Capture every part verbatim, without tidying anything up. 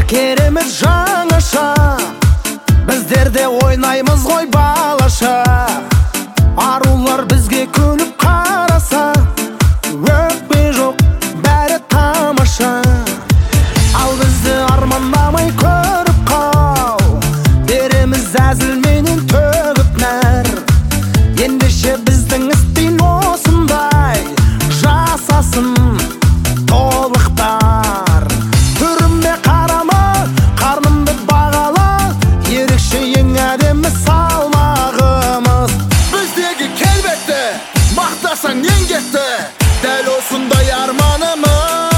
керемет жаңаша, біздерде ойнаймыз ғой балаша. Арулар бізге күліп қараса, өкпе жоқ, бәрі тамаша. Ал бізді армандамай көріп қал, береміз әзілменен төгіп нәр. Ендеше біздің істен осындай жасасын толықтар. Түріме қарама, қарнымды бағала, ерекше ең әдемі салмағымыз. Біздегі келбетті мақтасаң ең кетті, дәл осындай арманымыз.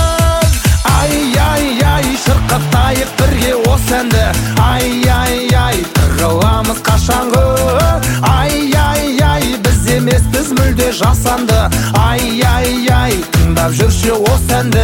Ай-яй-яй, шырқатайық бірге осы әнді. Ай-яй-яй, тығыламыз қашанғы. Ай-яй-яй, біз емес, біз мүлде жасанды. Ай-яй-яй, тыңдап жүрші осы әнді.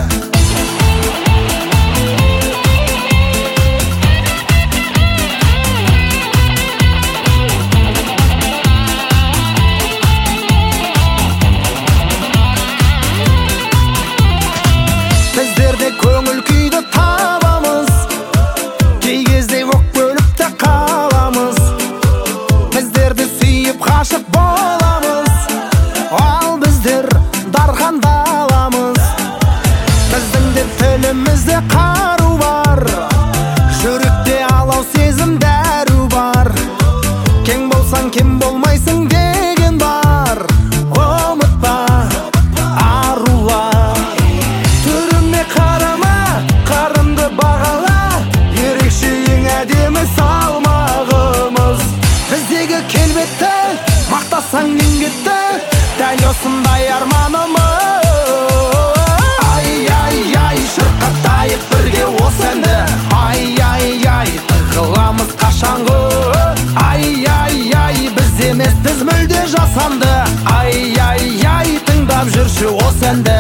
Біздерде көңіл күйді табамыз, кей кезде өкпеліп те қаламыз. Біздерді сүйіп ғашық боламыз, ал біздер дархан даламыз. Біздің де тілімізде қару бар, жүректе алау сезім дәру бар. Кең болсаң кем болмайсың деген бар, ұмытпа арулар. Түріме қарама, қарымды бағала, ерекше ең әдемі салмағымыз. Біздегі келбетті мақтасаң ең кетті, дәл осындай арманымыз. Ай-яй-яй, шырқатайық бірге осы әнді. Ай-яй-яй, тығыламыз қашанғы. Ай-яй-яй, біз емес, біз мүлде жасанды. Ай-яй-яй, тыңдап жүрші осы әнді.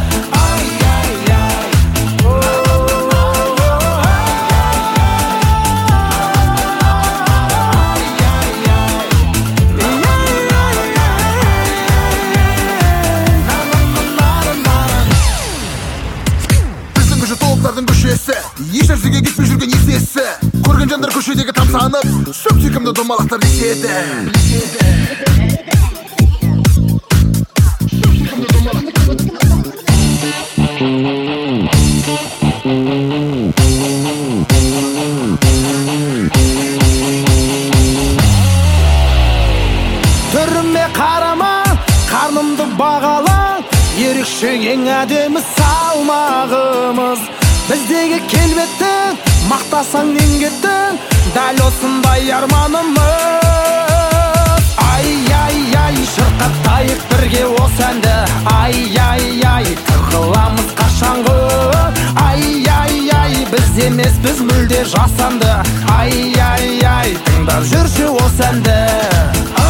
Толықтардың көшесі, еш нәрсеге кетпей жүрген есесі. Көрген жандар көшедегі тамсанып, сөп-сүйкімді домалақтар деседі. Түріме қарама, қарнымды бағала, ерекше ең әдемі салмағымыз. Біздегі келбетті мақтасаң ең кетті, дәл осындай арманымыз. Ай-яй-яй, шырқатайық бірге осы әнді. Ай-яй-яй, тығыламыз қашанғы. Ай-яй-яй, біз емес, біз мүлде жасанды. Ай-яй-яй, тыңдап жүрші осы әнді.